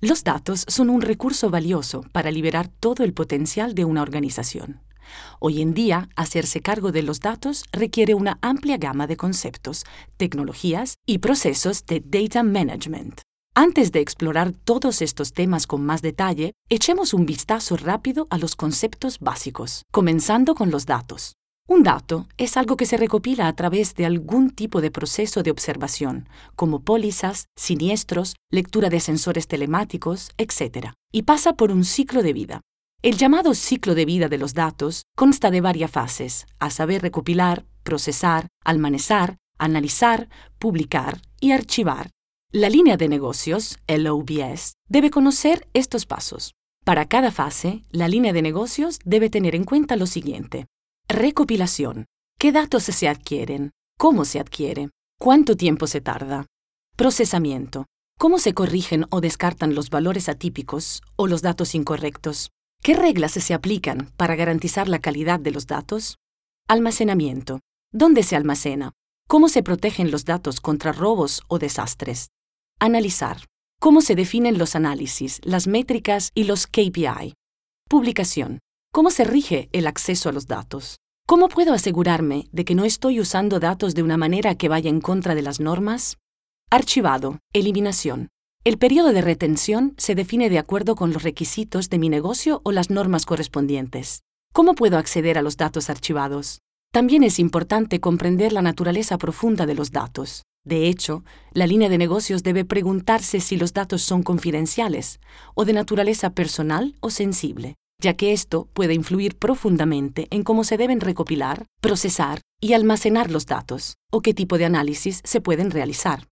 Los datos son un recurso valioso para liberar todo el potencial de una organización. Hoy en día, hacerse cargo de los datos requiere una amplia gama de conceptos, tecnologías y procesos de data management. Antes de explorar todos estos temas con más detalle, echemos un vistazo rápido a los conceptos básicos, comenzando con los datos. Un dato es algo que se recopila a través de algún tipo de proceso de observación, como pólizas, siniestros, lectura de sensores telemáticos, etc., y pasa por un ciclo de vida. El llamado ciclo de vida de los datos consta de varias fases, a saber recopilar, procesar, almacenar, analizar, publicar y archivar. La línea de negocios, LOBS, debe conocer estos pasos. Para cada fase, la línea de negocios debe tener en cuenta lo siguiente. Recopilación. ¿Qué datos se adquieren? ¿Cómo se adquiere? ¿Cuánto tiempo se tarda? Procesamiento. ¿Cómo se corrigen o descartan los valores atípicos o los datos incorrectos? ¿Qué reglas se aplican para garantizar la calidad de los datos? Almacenamiento. ¿Dónde se almacena? ¿Cómo se protegen los datos contra robos o desastres? Analizar. ¿Cómo se definen los análisis, las métricas y los KPI? Publicación. ¿Cómo se rige el acceso a los datos? ¿Cómo puedo asegurarme de que no estoy usando datos de una manera que vaya en contra de las normas? Archivado. Eliminación. El periodo de retención se define de acuerdo con los requisitos de mi negocio o las normas correspondientes. ¿Cómo puedo acceder a los datos archivados? También es importante comprender la naturaleza profunda de los datos. De hecho, la línea de negocios debe preguntarse si los datos son confidenciales o de naturaleza personal o sensible, ya que esto puede influir profundamente en cómo se deben recopilar, procesar y almacenar los datos, o qué tipo de análisis se pueden realizar.